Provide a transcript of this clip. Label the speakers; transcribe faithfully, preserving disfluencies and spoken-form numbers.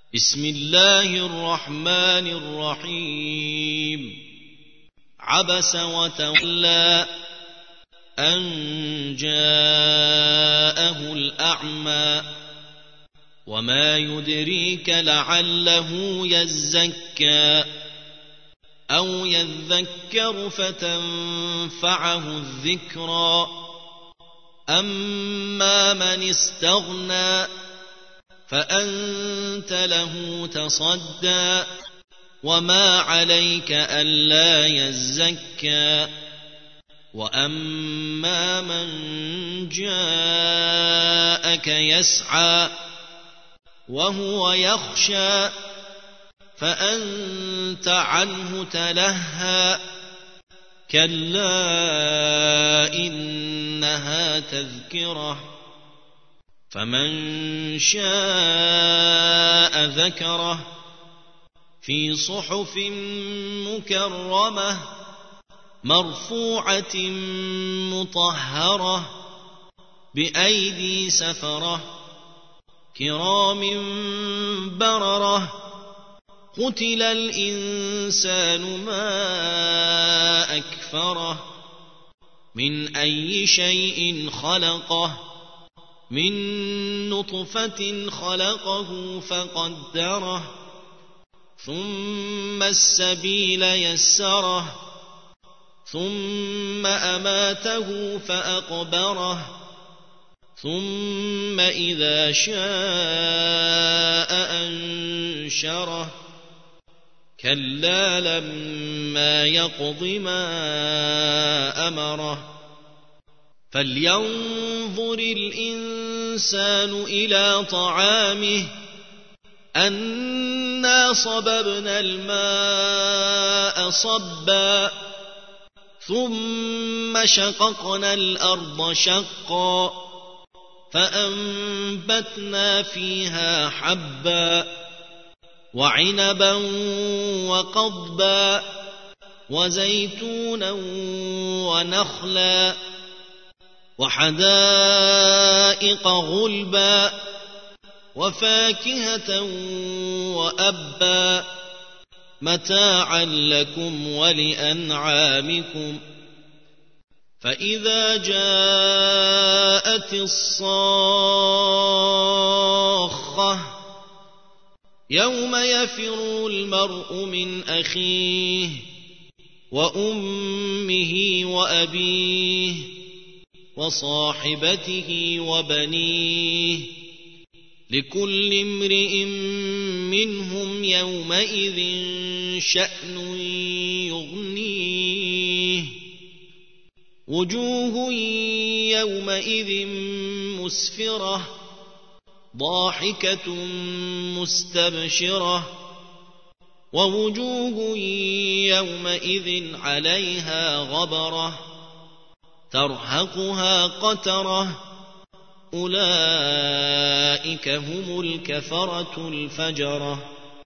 Speaker 1: بسم الله الرحمن الرحيم عبس وتولى أن جاءه الأعمى وما يدريك لعله يزكى أو يذكر فتنفعه الذكرى أما من استغنى فأنت له تصدى وما عليك ألا يزكى وأما من جاءك يسعى وهو يخشى فأنت عنه تلهى كلا إنها تذكرة فمن شاء ذكره في صحف مكرمة مرفوعة مطهرة بأيدي سفرة كرام بررة قتل الإنسان ما أكفره من أي شيء خلقه من نطفة خلقه فقدره ثم السبيل يسره ثم أماته فأقبره ثم إذا شاء أنشره كلا لما يقض ما أمره فلينظر الإنسان إلى طعامه أنا صببنا الماء صبا ثم شققنا الأرض شقا فأنبتنا فيها حبا وعنبا وقضبا وزيتونا ونخلا وحدائق غلبا وفاكهة وأبا متاعا لكم ولأنعامكم فإذا جاءت الصاخة يوم يفر المرء من أخيه وأمه وأبيه وصاحبته وبنيه لكل امرئ منهم يومئذ شأن يغنيه وجوه يومئذ مسفرة ضاحكة مستبشرة ووجوه يومئذ عليها غبرة ترهقها قترة أولئك هم الكفرة الفجرة